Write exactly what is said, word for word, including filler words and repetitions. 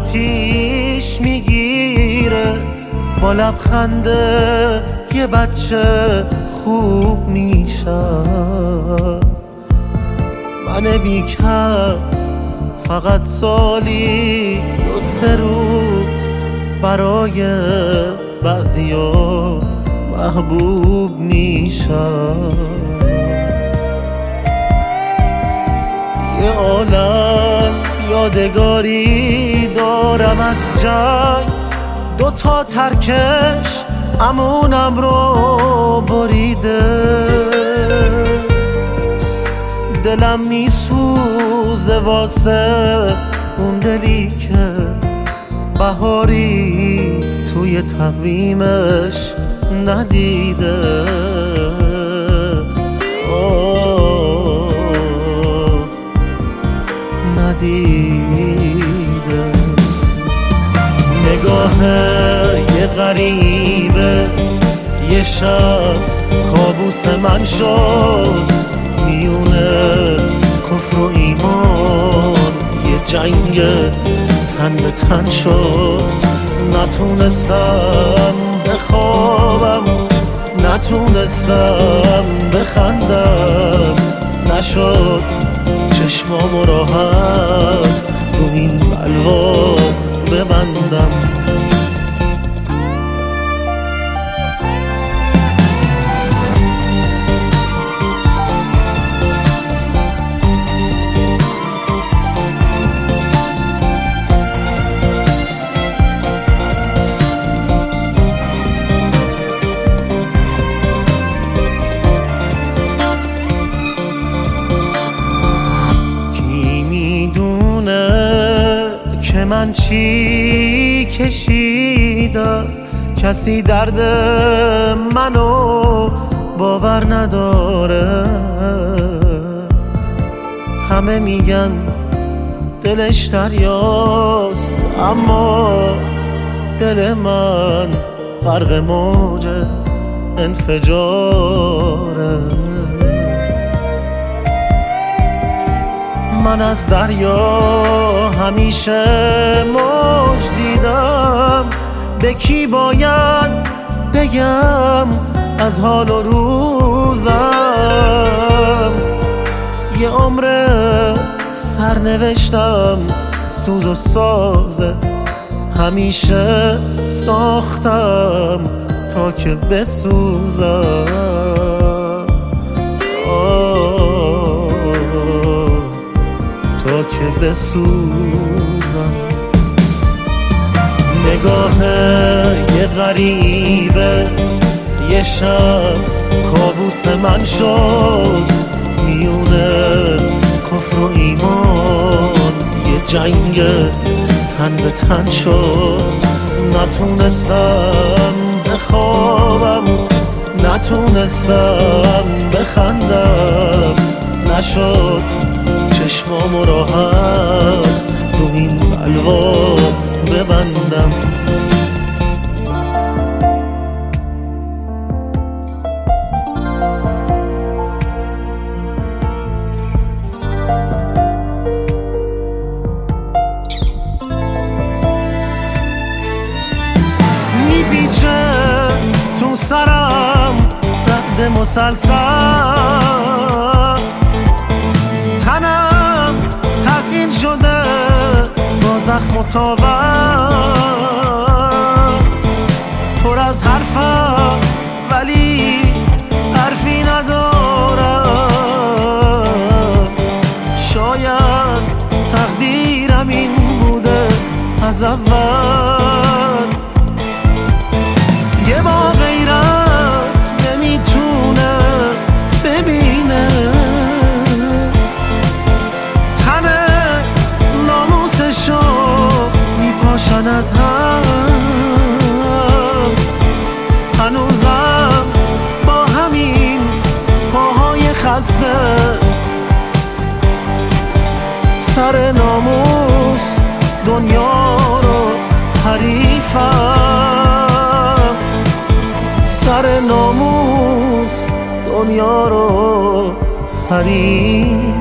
آتیش میگیره، با لبخنده یه بچه خوب میشم. من بیکس فقط سالی دو سه روز برای بعضیا محبوب میشم. یه عالم یادگاری دارم از جنگ، دو تا ترکش امونم رو بریده. دلم میسوزه واسه اون دلی که بهاری توی تقویمش ندیده. آه ندیده. نگاه یه غریبه یه شب کابوس من شد، میونه کفر و ایمان یه جنگ تن به تن شد. نتونستم بخوابم، نتونستم بخندم، نشد چشمامو راحت رو این بلوا ببندم. که من چی کشیدم، کسی درد منو باور نداره. همه میگن دلش دریاست، اما دل من غرق موج انفجاره. من از دریا همیشه موج دیدم، به کی باید بگم از حال و روزم. یه عمر سرنوشتم سوز و سازه، همیشه ساختم تا که بسوزم. تا که بسوزم. نگاه یه غریبه یه شب کابوس من شد، میونه کفر و ایمان یه جنگ تن به تن شد. نتونستم بخوابم، نتونستم بخندم، نشد چشمامو راحت رو این بلوا ببندم. میپیچه تو سرم رد مسلسل، تنم تزیین شده با زخم و تاور. پر از حرفم ولی حرفی ندارم. شاید تقدیرم این بوده از اول. یه با غیرت نمیتونه ببینه، میپاشن از هم. هنوزم با همین پاهای خسته، سر ناموس دنیا رو حریفم. سر ناموس دنیا رو حریفم.